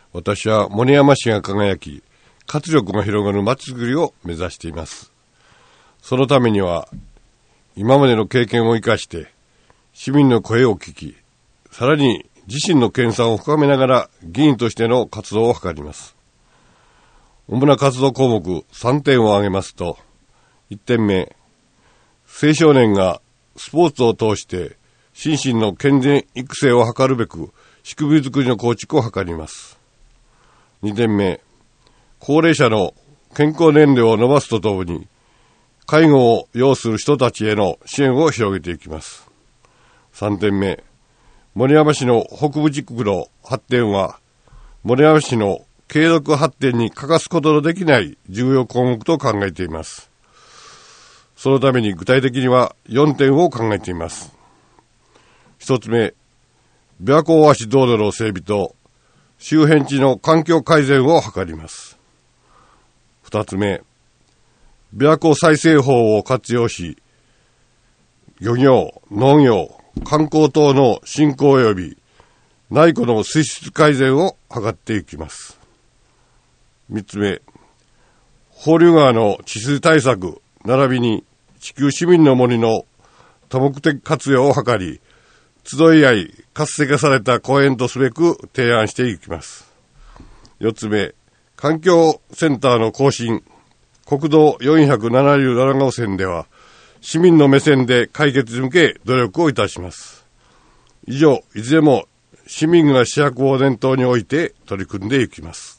私は森山市が輝き、活力が広がる街づくりを目指しています。そのためには、今までの経験を生かして、市民の声を聞き、さらに自身の研鑽を深めながら議員としての活動を図ります。主な活動項目3点を挙げますと、1点目、青少年がスポーツを通して心身の健全育成を図るべく仕組み作りの構築を図ります。2点目、高齢者の健康年齢を伸ばすとともに介護を要する人たちへの支援を広げていきます。3点目、森山市の北部地区の発展は森山市の継続発展に欠かすことのできない重要項目と考えています。そのために具体的には4点を考えています。1つ目、琵琶湖大橋道路の整備と周辺地の環境改善を図ります。2つ目、琵琶湖再生法を活用し、漁業、農業、観光等の振興及び内湖の水質改善を図っていきます。3つ目、放流川の治水対策並びに地球市民の森の多目的活用を図り、集い合い活性化された公園とすべく提案していきます。4つ目、環境センターの更新、国道477号線では市民の目線で解決に向け努力をいたします。以上、いずれも市民が主役を念頭に置いて取り組んでいきます。